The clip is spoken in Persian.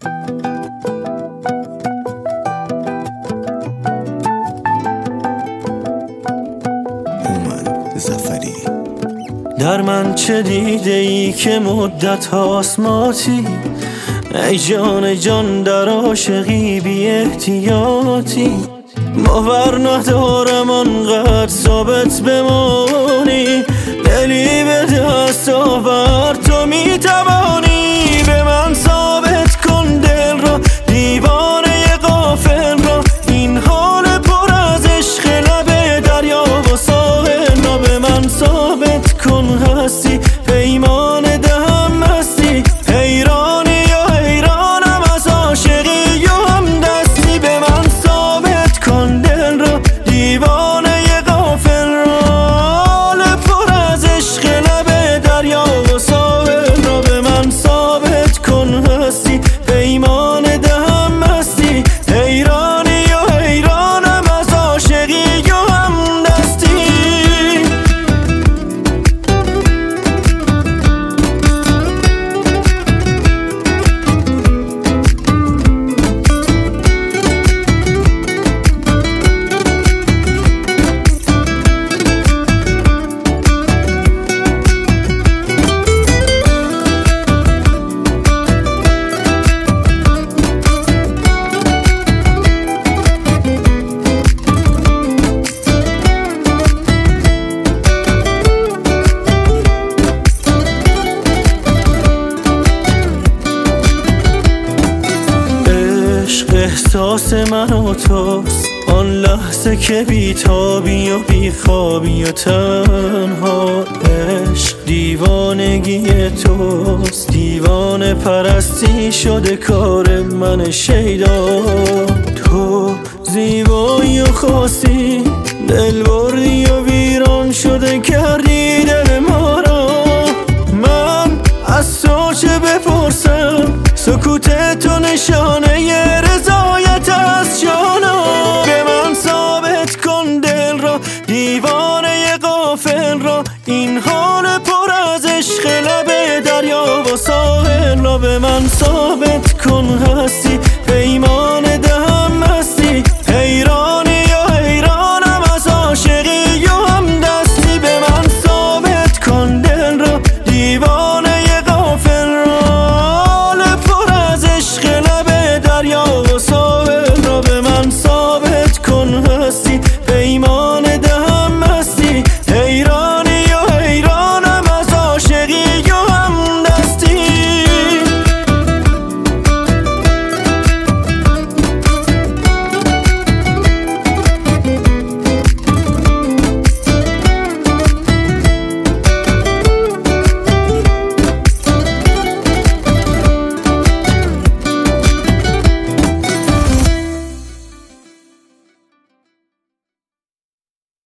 در من چه دیده ای که مدت هاست ماتی؟ ای جان جان در عاشقی بی احتیاطی. باور ندارم آنقدر ثابت بمانی، دلی به دست آور تو میتوانی. به من ثابت کن دل را، دیوانه غافل را، این حال پر از عشق لب دریا و ساحل را. به من ثابت کن هستی، پیمان دهم مستی، حیرانی یا حیرانم از عاشقی و همدستی. به من ثابت کن دل را، دیوانه غافل را، حال پر از عشق لب دریا و ساحل را. به من ثابت کن هستی، پیمان دهم مستی، حیرانی یا حیرانم از عاشقی و همدستی. احساس من و توست، آن لحظه که بیتابی و بیخوابی و تنها. عشق دیوانگی توست، دیوانه پرستی شده کار من شیدا. تو زیبایی و خاصی، دل بردی و ویران شده کردی دل ما را. من از تو چه بپرسم، سکوت تو نشانه